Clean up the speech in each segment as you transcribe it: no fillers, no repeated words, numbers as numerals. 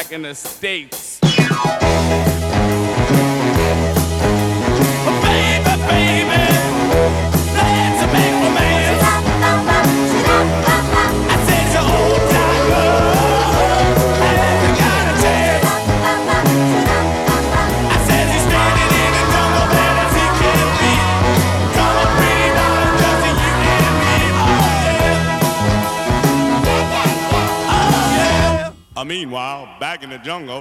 back in the States. Baby, baby, let's make romance. I said your old time love, and you got a chance. I said he's standing in the jungle, bad as he can be. Come on, pretty darling, just you and me. Oh yeah. Meanwhile, back in the jungle.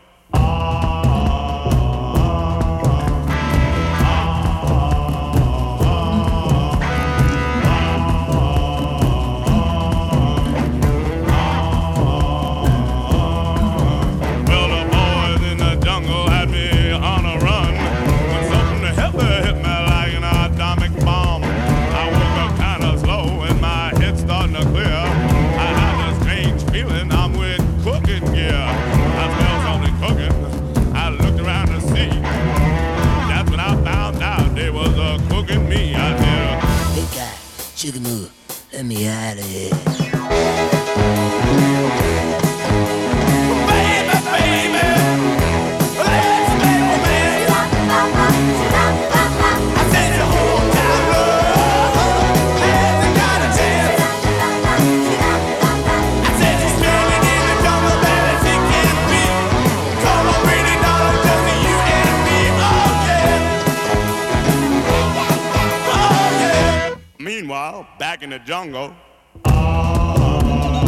Sugar Moo, let me out of here. Baby, baby, let's make romance. I said the whole time love, hasn't got a chance. I said she's standing in the jungle, bad as it can be. Come on, pretty darling, just you and me. Oh yeah, oh yeah. Meanwhile, back in the jungle.